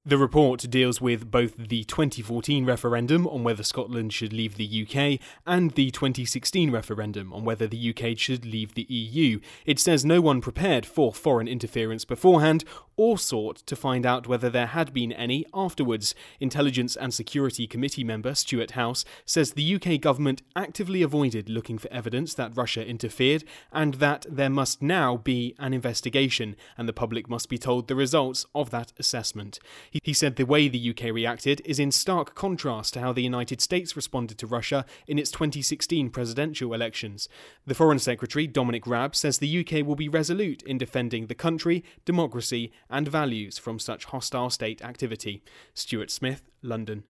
The report deals with both the 2014 referendum on whether Scotland should leave the UK and the 2016 referendum on whether the UK should leave the EU. It says no one prepared for foreign interference beforehand or sought to find out whether there had been any afterwards. Intelligence and Security Committee member Stuart House says the UK government actively avoided looking for evidence that Russia interfered and that there must now be an investigation and the public must be told the results of that assessment. He said the way the UK reacted is in stark contrast to how the United States responded to Russia in its 2016 presidential elections. The Foreign Secretary, Dominic Raab, says the UK will be resolute in defending the country, democracy and values from such hostile state activity. Stuart Smith, London.